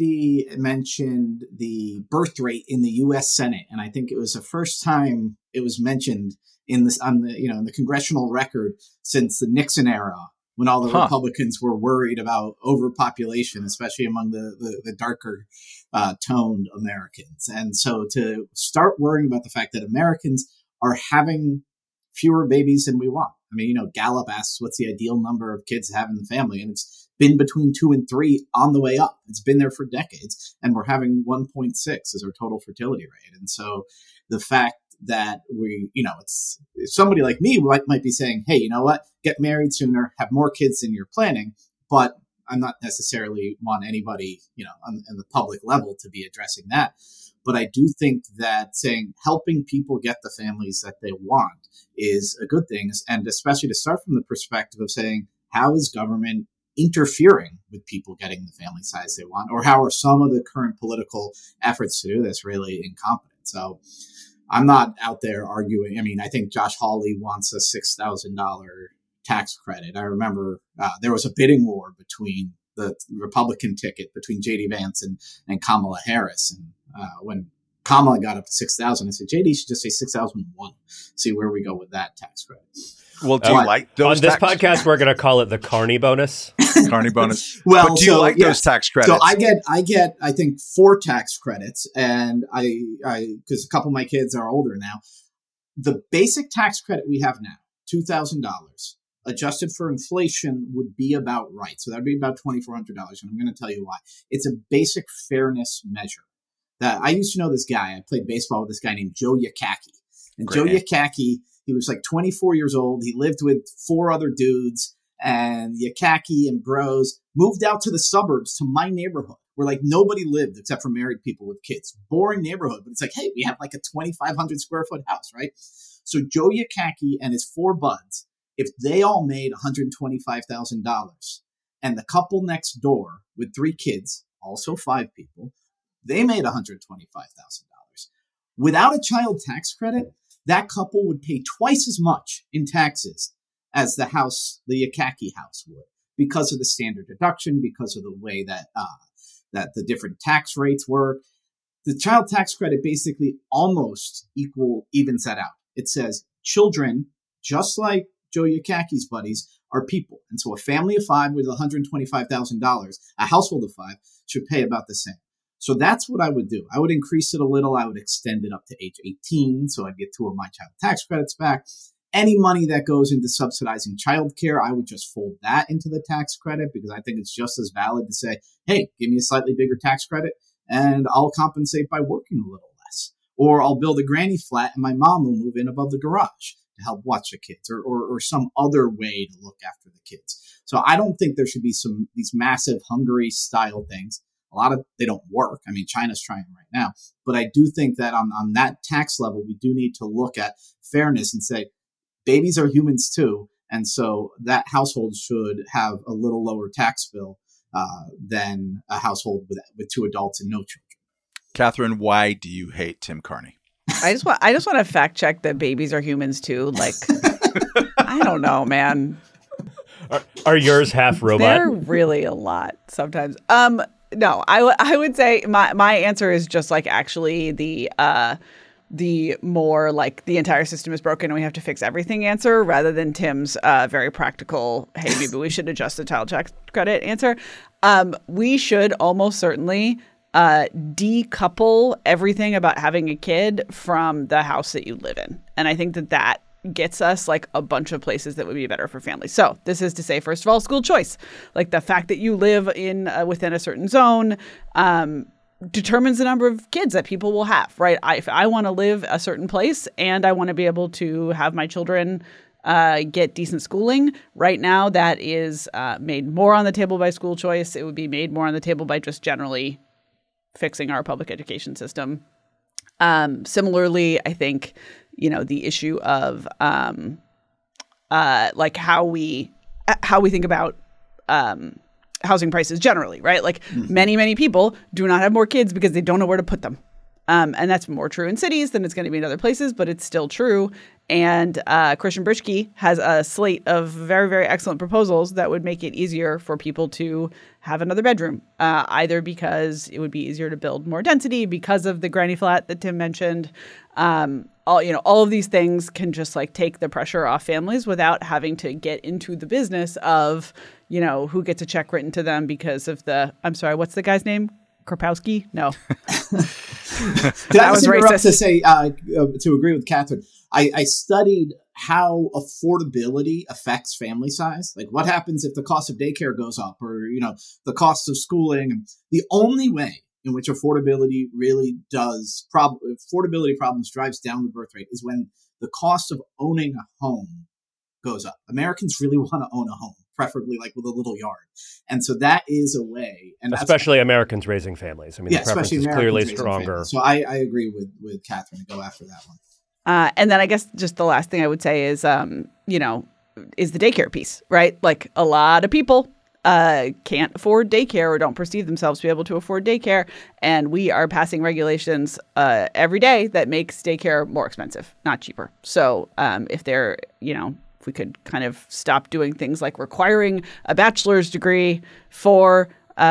JD mentioned the birth rate in the U.S. Senate, and I think it was the first time it was mentioned in the congressional record since the Nixon era, when all the Republicans were worried about overpopulation, especially among the darker toned Americans. And so to start worrying about the fact that Americans are having fewer babies than we want. I mean, Gallup asks what's the ideal number of kids to have in the family, and it's been between 2 and 3 on the way up. It's been there for decades, and we're having 1.6 as our total fertility rate. And so the fact that it's somebody like me might be saying, hey, you know what, get married sooner, have more kids than you're planning, but I'm not necessarily want anybody, on the public level to be addressing that. But I do think that helping people get the families that they want is a good thing, and especially to start from the perspective of saying, how is government interfering with people getting the family size they want, or how are some of the current political efforts to do this really incompetent? So I'm not out there arguing. I mean, I think Josh Hawley wants a $6,000 tax credit. I remember there was a bidding war between the Republican ticket between J.D. Vance and Kamala Harris. And when Kamala got up to 6,000, I said, JD should just say 6,001. See where we go with that tax credit. Well, do you like those? On this podcast, we're going to call it the Carney bonus. Carney bonus. Well, but do you like those tax credits? So I get, I think 4 tax credits, and I because a couple of my kids are older now. The basic tax credit we have now, $2,000, adjusted for inflation, would be about right. So that would be about $2,400, and I'm going to tell you why. It's a basic fairness measure. That I used to know this guy. I played baseball with this guy named Joe Yakaki. And Joe Yakaki, he was like 24 years old. He lived with 4 other dudes. And Yakaki and bros moved out to the suburbs, to my neighborhood, where like nobody lived except for married people with kids. Boring neighborhood. But it's like, hey, we have like a 2,500 square foot house, right? So Joe Yakaki and his 4 buds, if they all made $125,000, and the couple next door with 3 kids, also 5 people, they made $125,000. Without a child tax credit, that couple would pay twice as much in taxes as the Yakaki house would, because of the standard deduction, because of the way that the different tax rates work. The child tax credit basically almost evens that out. It says children, just like Joe Yakaki's buddies, are people. And so a family of 5 with $125,000, a household of 5, should pay about the same. So that's what I would do. I would increase it a little. I would extend it up to age 18, so I'd get 2 of my child tax credits back. Any money that goes into subsidizing childcare, I would just fold that into the tax credit, because I think it's just as valid to say, hey, give me a slightly bigger tax credit and I'll compensate by working a little less. Or I'll build a granny flat and my mom will move in above the garage to help watch the kids, or some other way to look after the kids. So I don't think there should be these massive Hungary style things. They don't work. I mean, China's trying right now. But I do think that on that tax level, we do need to look at fairness and say, babies are humans too. And so that household should have a little lower tax bill than a household with 2 adults and no children. Catherine, why do you hate Tim Carney? I just want to fact check that babies are humans too. Like, I don't know, man. Are yours half robot? They're really a lot sometimes. No, I would say my answer is just like actually the more like the entire system is broken and we have to fix everything answer, rather than Tim's very practical, hey, maybe we should adjust the child tax credit answer. We should almost certainly decouple everything about having a kid from the house that you live in. And I think that gets us like a bunch of places that would be better for families. So this is to say, first of all, school choice. Like the fact that you live in within a certain zone determines the number of kids that people will have, right? If I want to live a certain place and I want to be able to have my children get decent schooling, right now that is made more on the table by school choice. It would be made more on the table by just generally fixing our public education system. Similarly, I think, the issue of like how we think about housing prices generally, right? Like many people do not have more kids because they don't know where to put them. And that's more true in cities than it's going to be in other places, but it's still true. And Christian Britschke has a slate of very, very excellent proposals that would make it easier for people to have another bedroom, either because it would be easier to build more density because of the granny flat that Tim mentioned. All of these things can just like take the pressure off families without having to get into the business of, who gets a check written to them because of I'm sorry, what's the guy's name? Kropowski? No. Did I was racist. To say, to agree with Catherine, I studied how affordability affects family size. Like what happens if the cost of daycare goes up, or, the cost of schooling. The only way in which affordability really affordability problems drives down the birth rate is when the cost of owning a home goes up. Americans really want to own a home, preferably like with a little yard. And so that is a way. And especially Americans raising families. I mean, the preference is clearly stronger. So I agree with Catherine to go after that one. And then I guess just the last thing I would say is, is the daycare piece, right? Like a lot of people can't afford daycare or don't perceive themselves to be able to afford daycare. And we are passing regulations every day that makes daycare more expensive, not cheaper. So if we could kind of stop doing things like requiring a bachelor's degree for,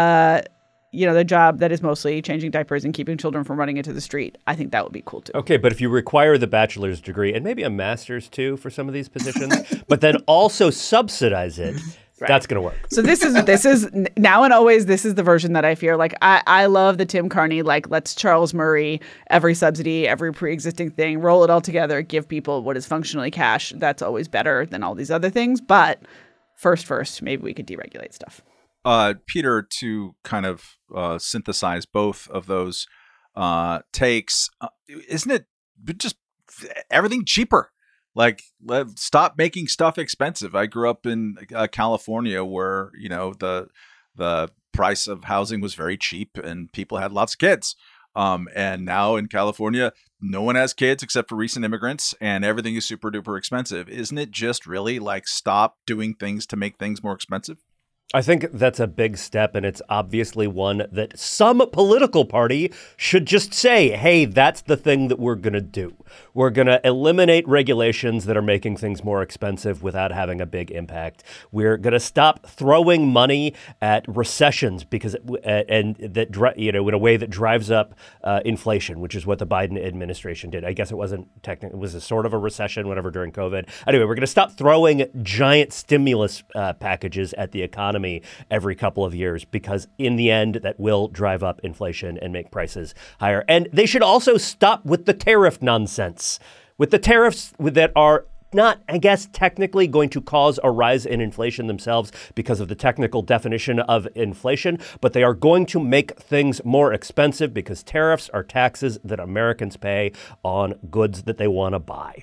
the job that is mostly changing diapers and keeping children from running into the street, I think that would be cool too. Okay, but if you require the bachelor's degree and maybe a master's too for some of these positions, but then also subsidize it, right, that's going to work. So this is now and always, this is the version that I fear. Like I love the Tim Carney, like let's Charles Murray every subsidy, every pre-existing thing, roll it all together, give people what is functionally cash. That's always better than all these other things. But first, maybe we could deregulate stuff. Peter, to kind of synthesize both of those takes, isn't it just everything cheaper? Like, stop making stuff expensive. I grew up in California where, the price of housing was very cheap and people had lots of kids. And now in California, no one has kids except for recent immigrants and everything is super duper expensive. Isn't it just really like stop doing things to make things more expensive? I think that's a big step, and it's obviously one that some political party should just say, hey, that's the thing that we're going to do. We're going to eliminate regulations that are making things more expensive without having a big impact. We're going to stop throwing money at recessions because in a way that drives up inflation, which is what the Biden administration did. I guess it wasn't technically, it was a sort of a recession, whatever, during COVID. Anyway, we're going to stop throwing giant stimulus packages at the economy economy every couple of years, because in the end, that will drive up inflation and make prices higher. And they should also stop with the tariff nonsense, with the tariffs that are not, I guess, technically going to cause a rise in inflation themselves because of the technical definition of inflation, but they are going to make things more expensive because tariffs are taxes that Americans pay on goods that they want to buy.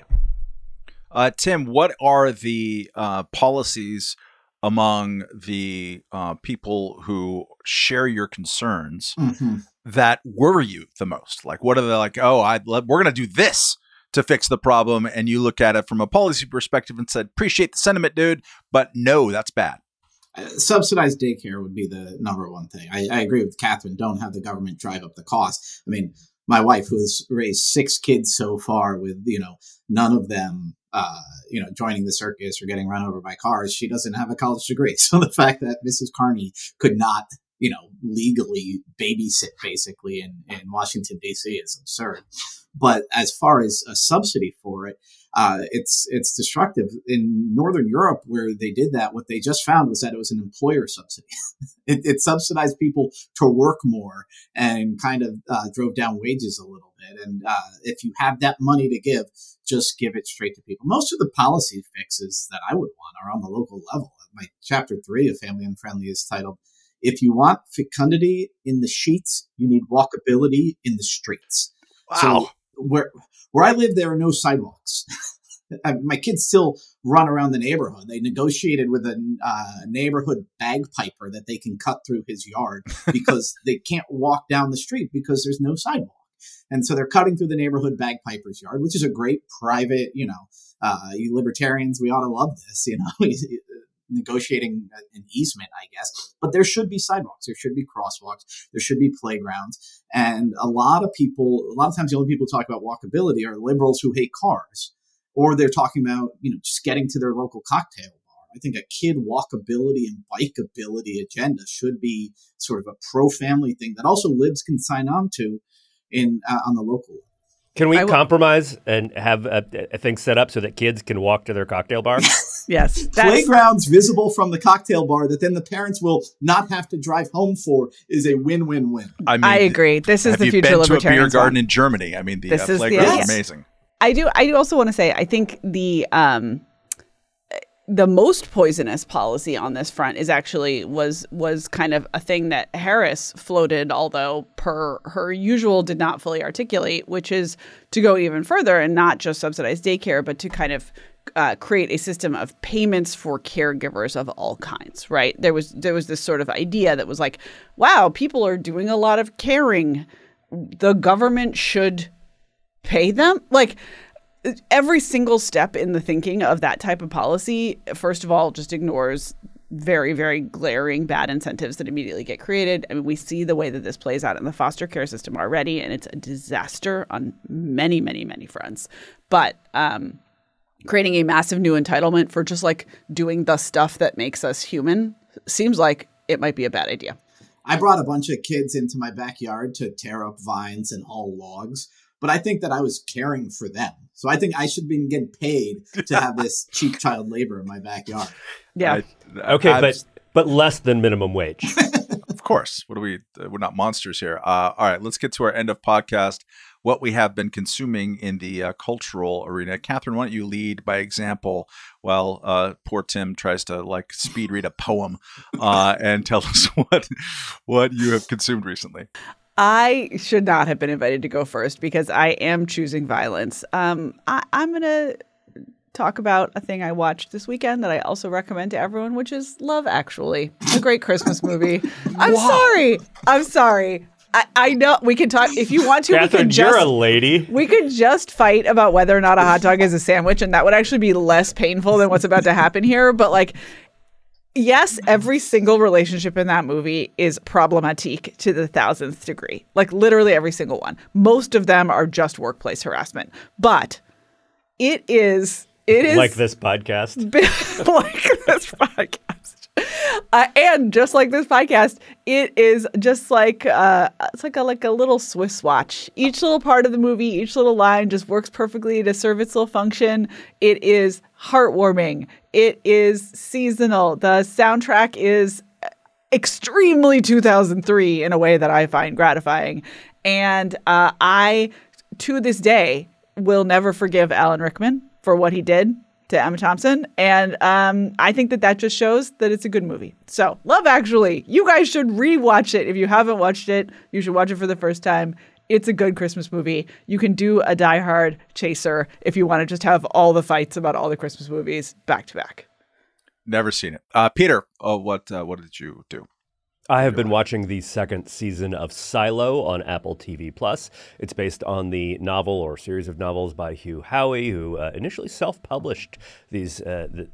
Tim, what are the policies among the people who share your concerns that worry you the most? Like, what are they like, we're going to do this to fix the problem, and you look at it from a policy perspective and said, appreciate the sentiment, dude, but no, that's bad. Subsidized daycare would be the number one thing. I agree with Catherine. Don't have the government drive up the cost. I mean, my wife, who has raised 6 kids so far with, none of them, joining the circus or getting run over by cars, she doesn't have a college degree. So the fact that Mrs. Carney could not, legally babysit basically in Washington, D.C. is absurd. But as far as a subsidy for it, it's destructive. In Northern Europe, where they did that, what they just found was that it was an employer subsidy. It subsidized people to work more and kind of drove down wages a little bit. And if you have that money to give, just give it straight to people. Most of the policy fixes that I would want are on the local level. My chapter 3 of Family Unfriendly is titled, "If you want fecundity in the sheets, you need walkability in the streets." Wow. So where I live, there are no sidewalks. My kids still run around the neighborhood. They negotiated with a neighborhood bagpiper that they can cut through his yard because they can't walk down the street because there's no sidewalk. And so they're cutting through the neighborhood bagpiper's yard, which is a great private, you libertarians, we ought to love this, negotiating an easement, I guess. But there should be sidewalks. There should be crosswalks. There should be playgrounds. And a lot of times the only people who talk about walkability are liberals who hate cars, or they're talking about, just getting to their local cocktail bar. I think a kid walkability and bikeability agenda should be sort of a pro-family thing that also libs can sign on to on the local level. Can we compromise and have a thing set up so that kids can walk to their cocktail bar? Yes. Playgrounds visible from the cocktail bar that then the parents will not have to drive home for is a win-win-win. I agree. This is the future libertarians. Have you been to a beer garden in Germany? I mean, the playground is amazing. I do also want to say, I think the most poisonous policy on this front is actually was kind of a thing that Harris floated, although per her usual did not fully articulate, which is to go even further and not just subsidize daycare, but to kind of create a system of payments for caregivers of all kinds, right? There was this sort of idea that was like, wow, people are doing a lot of caring. The government should pay them. Like, every single step in the thinking of that type of policy, first of all, just ignores very, very glaring bad incentives that immediately get created. I mean, we see the way that this plays out in the foster care system already, and it's a disaster on many, many, many fronts. But creating a massive new entitlement for just like doing the stuff that makes us human seems like it might be a bad idea. I brought a bunch of kids into my backyard to tear up vines and haul logs, but I think that I was caring for them. So I think I should be getting paid to have this cheap child labor in my backyard. Yeah. But less than minimum wage. Of course. We're not monsters here. All right, let's get to our end of podcast. What we have been consuming in the cultural arena. Catherine, why don't you lead by example while poor Tim tries to speed read a poem and tell us what you have consumed recently. I should not have been invited to go first because I am choosing violence. I'm going to talk about a thing I watched this weekend that I also recommend to everyone, which is Love Actually, a great Christmas movie. I'm sorry. I know we can talk if you want to. Catherine, you're a lady. We could just fight about whether or not a hot dog is a sandwich, and that would actually be less painful than what's about to happen here. But yes, every single relationship in that movie is problematique to the 1000th degree. Literally every single one. Most of them are just workplace harassment. But it is like this podcast. Like this podcast. And just like this podcast, it is just like it's like a little Swiss watch. Each little part of the movie, each little line just works perfectly to serve its little function. It is heartwarming. It is seasonal. The soundtrack is extremely 2003 in a way that I find gratifying. And I, to this day, will never forgive Alan Rickman for what he did to Emma Thompson. And I think that just shows that it's a good movie. So, Love Actually, you guys should rewatch it. If you haven't watched it, you should watch it for the first time. It's a good Christmas movie. You can do a Die Hard chaser if you want to just have all the fights about all the Christmas movies back to back. Never seen it. Peter, what did you do? I have been watching the second season of Silo on Apple TV+. It's based on the novel or series of novels by Hugh Howey, who initially self-published this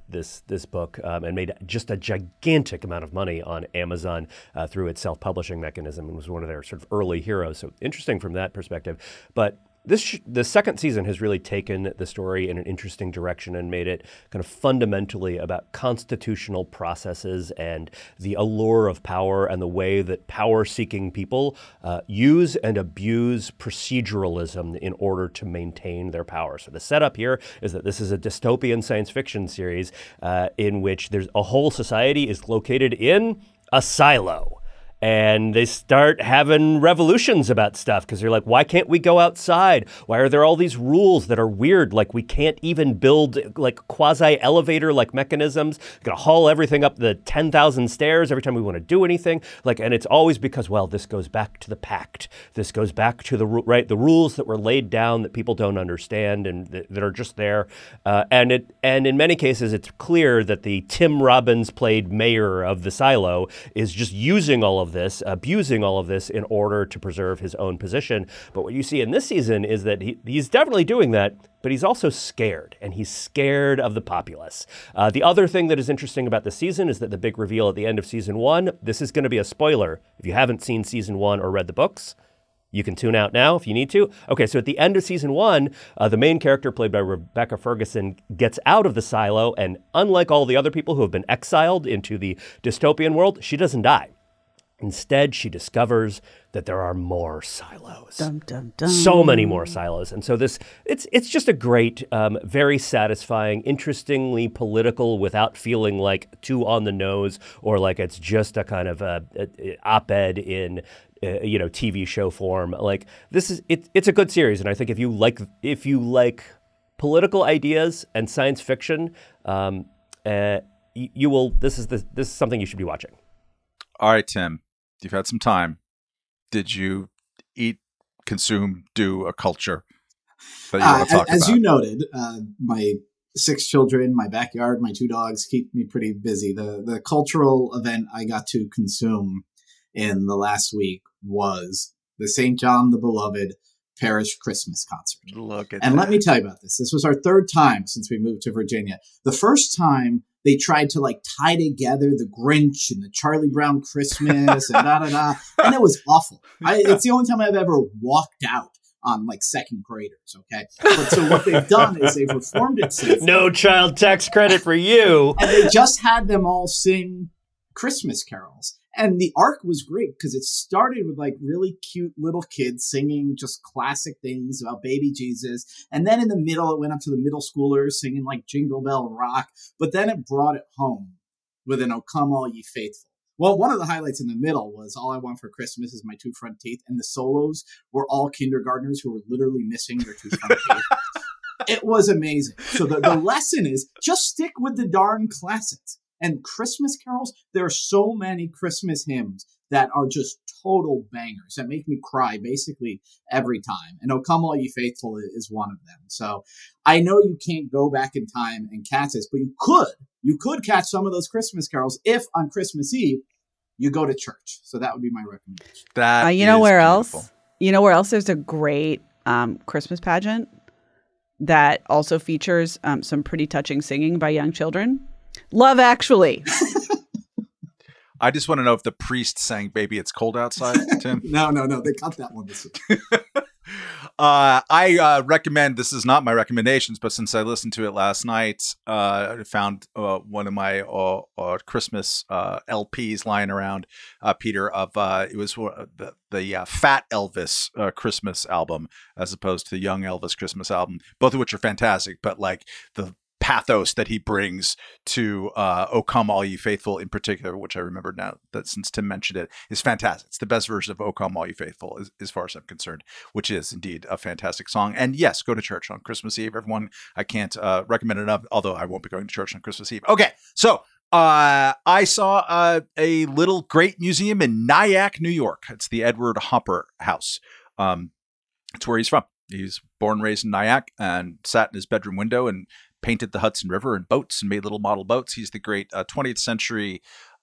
book and made just a gigantic amount of money on Amazon through its self-publishing mechanism and was one of their sort of early heroes. So interesting from that perspective. But the second season has really taken the story in an interesting direction and made it kind of fundamentally about constitutional processes and the allure of power and the way that power-seeking people use and abuse proceduralism in order to maintain their power. So the setup here is that this is a dystopian science fiction series in which there's a whole society is located in a silo. And they start having revolutions about stuff because they're like, why can't we go outside? Why are there all these rules that are weird? Like we can't even build like quasi-elevator-like mechanisms. Got to haul everything up the 10,000 stairs every time we want to do anything. And it's always because, well, this goes back to the pact. This goes back to the rules that were laid down that people don't understand and that are just there. And in many cases, it's clear that the Tim Robbins played mayor of the silo is just using all of this, abusing all of this in order to preserve his own position. But what you see in this season is that he's definitely doing that, but he's also scared, and he's scared of the populace. The other thing that is interesting about this season is that the big reveal at the end of season 1, this is going to be a spoiler. If you haven't seen season 1 or read the books, you can tune out now if you need to. Okay, so at the end of season 1, the main character, played by Rebecca Ferguson, gets out of the silo, and unlike all the other people who have been exiled into the dystopian world, she doesn't die. Instead, she discovers that there are more silos. Dum, dum, dum. So many more silos. And so it's just a great, very satisfying, interestingly political without feeling like too on the nose or like it's just a kind of a op-ed in TV show form. Like it's a good series. And I think if you like political ideas and science fiction, you will. This is something you should be watching. All right, Tim. You've had some time. Did you eat, consume, do a culture that you want to talk about? As you noted, my 6 children, my backyard, my 2 dogs keep me pretty busy. The cultural event I got to consume in the last week was the St. John the Beloved Parish Christmas concert. Look at and that. Let me tell you about this. This was our 3rd time since we moved to Virginia. The first time they tried to tie together the Grinch and the Charlie Brown Christmas and da-da-da. And it was awful. It's the only time I've ever walked out on 2nd graders, okay? But so what they've done is they've reformed it since. No child tax credit for you. And they just had them all sing Christmas carols. And the arc was great because it started with really cute little kids singing just classic things about baby Jesus. And then in the middle, it went up to the middle schoolers singing Jingle Bell Rock. But then it brought it home with an "O Come All Ye Faithful." Well, one of the highlights in the middle was "All I Want for Christmas Is My 2 Front Teeth." And the solos were all kindergartners who were literally missing their 2 front teeth. It was amazing. So the lesson is just stick with the darn classics. And Christmas carols, there are so many Christmas hymns that are just total bangers that make me cry basically every time. And "O Come All Ye Faithful" is one of them. So I know you can't go back in time and catch this, but you could catch some of those Christmas carols if on Christmas Eve you go to church. So that would be my recommendation. That you know where beautiful. else? You know where else there's a great Christmas pageant that also features some pretty touching singing by young children? Love Actually. I just want to know if the priest sang "Baby It's Cold Outside," Tim. No. They cut that one this week. I recommend, this is not my recommendations, but since I listened to it last night, I found one of my Christmas LPs lying around, Peter, of it was the Fat Elvis Christmas album as opposed to the Young Elvis Christmas album, both of which are fantastic, but like the pathos that he brings to "O Come All Ye Faithful" in particular, which I remember now that since Tim mentioned it, is fantastic. It's the best version of "O Come All Ye Faithful" as far as I'm concerned, which is indeed a fantastic song. And yes, go to church on Christmas Eve, everyone. I can't recommend it enough, although I won't be going to church on Christmas Eve. Okay, so I saw a little great museum in Nyack, New York. It's the Edward Hopper House. It's where he's from. He's born and raised in Nyack and sat in his bedroom window and painted the Hudson River in boats and made little model boats. He's the great 20th century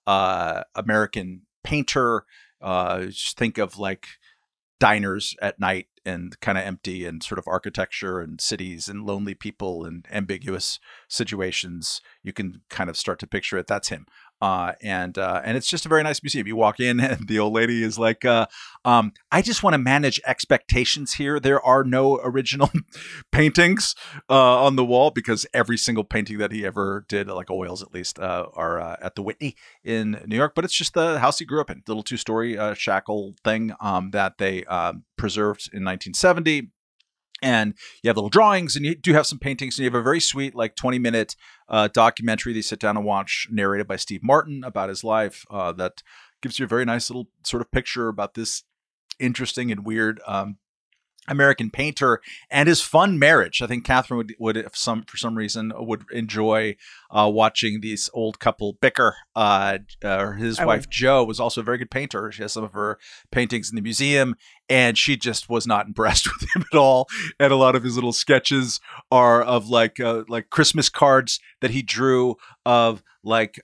American painter. Just think of like diners at night and kind of empty, and sort of architecture and cities and lonely people and ambiguous situations. You can kind of start to picture it. That's him. And it's just a very nice museum. You walk in and the old lady is like, I just want to manage expectations here. There are no original paintings on the wall because every single painting that he ever did, like oils at least, are at the Whitney in New York. But it's just the house he grew up in, little 2-story shackle thing that they preserved in 1970. And you have little drawings, and you do have some paintings, and you have a very sweet, like 20-minute documentary that you sit down and watch, narrated by Steve Martin about his life. That gives you a very nice little sort of picture about this interesting and weird American painter and his fun marriage. I think Catherine would for some reason would enjoy watching these old couple bicker. His wife Jo was also a very good painter. She has some of her paintings in the museum, and she just was not impressed with him at all. And a lot of his little sketches are of like Christmas cards that he drew of like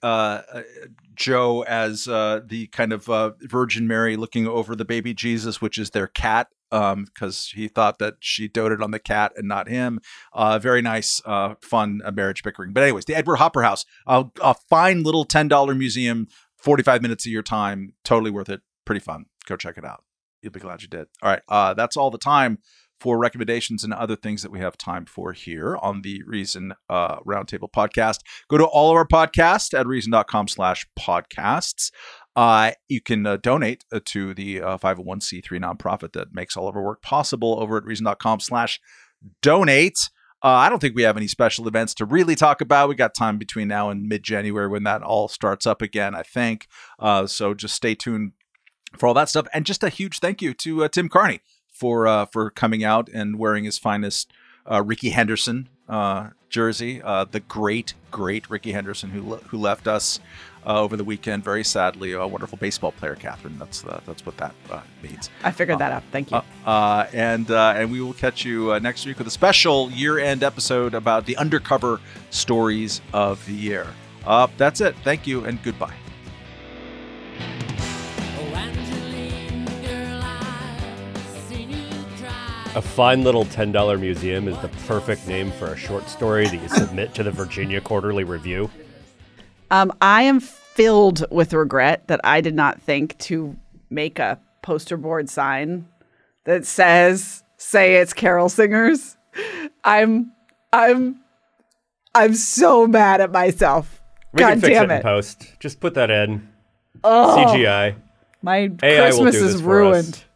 Jo as the kind of Virgin Mary looking over the baby Jesus, which is their cat. Because he thought that she doted on the cat and not him. Very nice, fun marriage bickering. But anyways, the Edward Hopper House, a fine little $10 museum, 45 minutes of your time, totally worth it. Pretty fun. Go check it out. You'll be glad you did. All right, that's all the time for recommendations and other things that we have time for here on the Reason Roundtable podcast. Go to all of our podcasts at reason.com/podcasts. You can donate to the 501c3 nonprofit that makes all of our work possible over at reason.com/donate. I don't think we have any special events to really talk about. We got time between now and mid-January when that all starts up again, I think. So just stay tuned for all that stuff. And just a huge thank you to Tim Carney for coming out and wearing his finest Rickey Henderson jersey. The great Rickey Henderson who left us over the weekend, very sadly. A wonderful baseball player, Catherine. That's what that means. I figured that out. Thank you. And we will catch you next week with a special year-end episode about the undercover stories of the year. That's it. Thank you and goodbye. A fine little $10 museum is the perfect name for a short story that you submit to the Virginia Quarterly Review. I am filled with regret that I did not think to make a poster board sign that says "Say it's Carol Singers." I'm so mad at myself. We God can fix damn it in post. Just put that in. Oh, CGI. my AI will Christmas do this is for us. ruined.